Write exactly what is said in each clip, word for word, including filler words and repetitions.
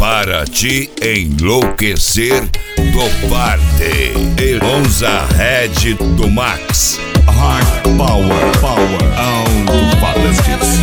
para te enlouquecer do party. Elonza Red do Max. Hard Power, Power, Alto-Falantes.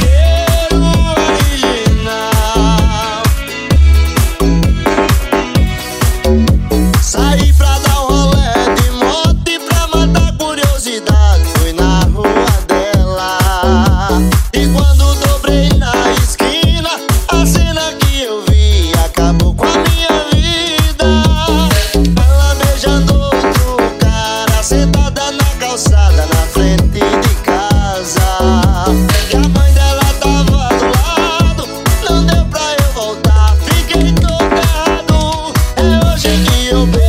Saí pra dar um rolê de moto e pra matar curiosidade fui na rua dela. E quando dobrei na esquina, a cena que eu vi acabou com a minha vida. Ela beijando outro cara, sentada na calçada na frente de casa. E a mãe dela tava do lado, não deu pra eu voltar, fiquei todo errado. É hoje que eu